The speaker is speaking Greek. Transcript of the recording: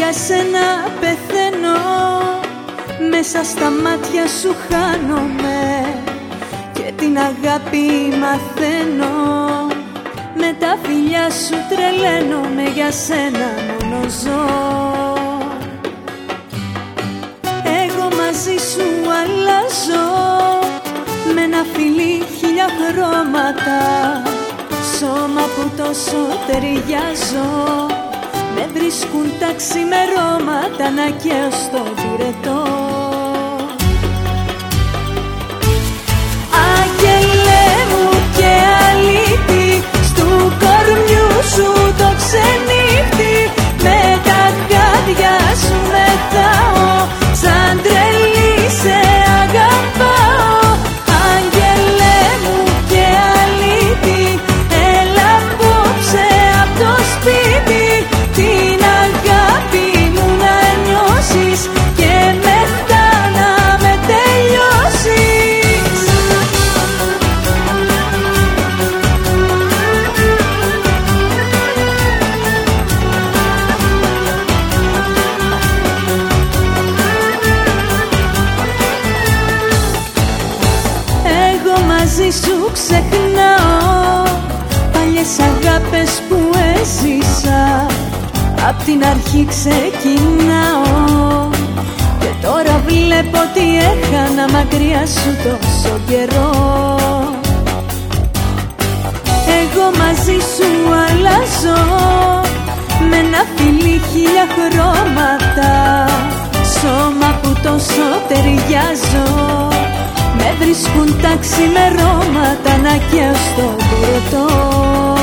για σένα πεθαίνω, μέσα στα μάτια σου χάνομαι και την αγάπη μαθαίνω. Με τα φιλιά σου τρελαίνομαι, για σένα μόνο ζω. Εγώ μαζί σου αλλάζω, με ένα φιλί χίλια χρώματα. Σώμα που τόσο ταιριάζω, με βρίσκουν τα ξημερώματα να καίω στο πυρετό. Άγγελε μου και αλήτη, στου κορμιού σου το ξενύχτη, με τα χάδια σου μετάω, σαν τρελή σε αγαπάω. Άγγελε μου και αλήτη, έλα απόψε απ' το σπίτι, την αγάπη μου να νιώσεις και μετά να με τελειώσεις. Εγώ μαζί σου ξεχνάω παλιές αγάπες που έζησα, απ' την αρχή ξεκινάω και τώρα βλέπω τι έχανα μακριά σου τόσο καιρό. Εγώ μαζί σου αλλάζω, με ένα φιλί χίλια χρώματα. Σώμα που τόσο ταιριάζω, με βρίσκουν τα ξημερώματα να καίω στο πυρετό.